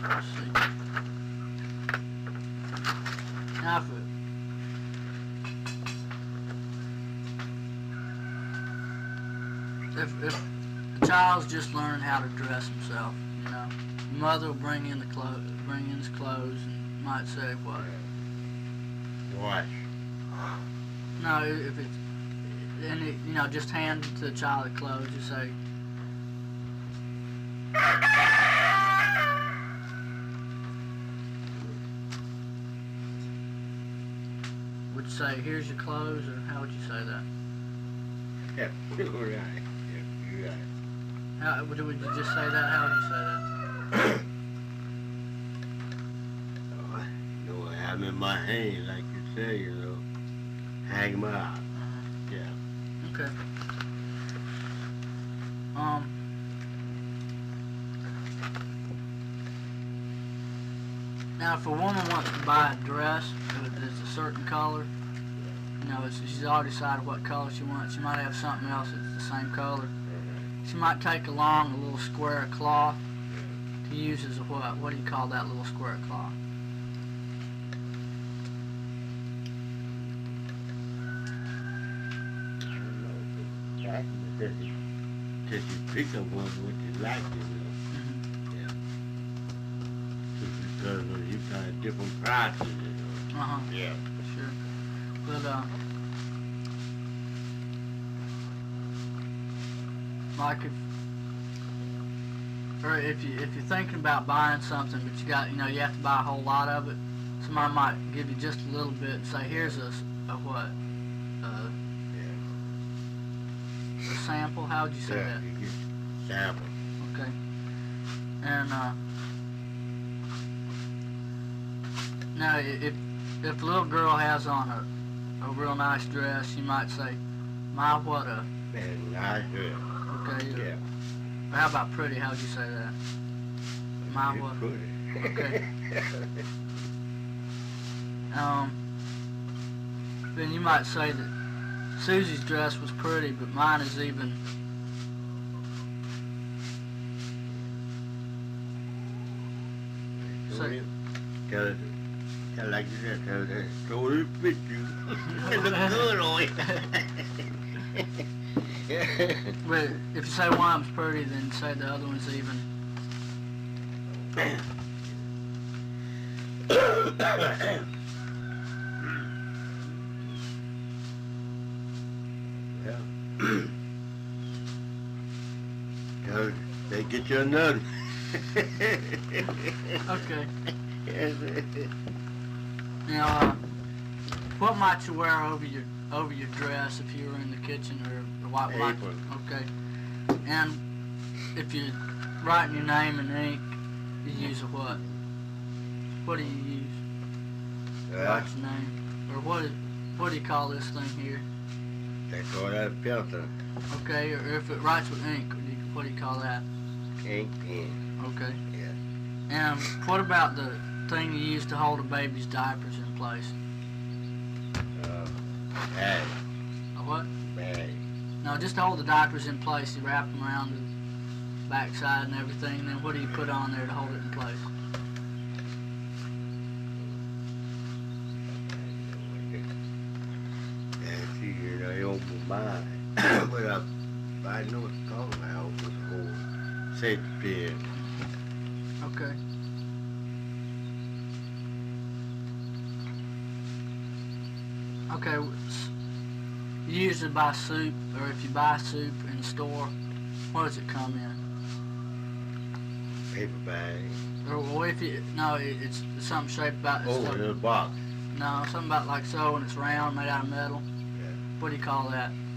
Let's see. Now if the child's just learning how to dress himself, you know, the mother will bring in his clothes, and might say what? Wash. No, if it's you know, just hand to the child the clothes. Just say, would you say, here's your clothes, or how would you say that? Yeah, you're right. Yeah, you're right. How would you just say that? How would you say that? Oh, you know, I have them in my hand, like you say, you know. Hang them out. Yeah. Okay. Now, if a woman wants to buy a dress that's a certain color, you know, she's already decided what color she wants. She might have something else that's the same color. She might take along a little square of cloth to use as a what? What do you call that little square of cloth? Just you pick up one what you like, you know. Yeah. Because you got different prices, you know. Yeah. Sure. But like if you're thinking about buying something, but you have to buy a whole lot of it. Somebody might give you just a little bit and say, here's a what? A sample. How would you say that? You get sample. Okay. And now if a little girl has on a real nice dress, you might say, my what a nice dress. Okay. Yeah. How about pretty? How would you say that? My what? Pretty. Okay. Then you might say that Susie's dress was pretty, but mine is even. Tell like you said, throw this picture. It look good on it. But if you say one's pretty, then say the other one's even. They get you another. Okay. Now, what might you wear over your dress if you were in the kitchen or what? Apron. Okay. And if you're writing your name in ink, you use a what? What do you use? Write your name, or what do you call this thing here? They call that a filter. Okay. Or if it writes with ink, what do you call that? Ink pen. Okay. Yeah. And what about the thing you use to hold a baby's diapers in place? Bag. A what? Bag. No, just to hold the diapers in place. You wrap them around the backside and everything. And then what do you put on there to hold it in place? And see, you know, you open mine. But I know what it's called now. It's called safety pin. Okay. Okay, you usually buy soup, or if you buy soup in the store, what does it come in? Paper bag. Or if it's something shaped about. Oh, in a box. No, something about like so, and it's round, made out of metal. Yeah. What do you call that?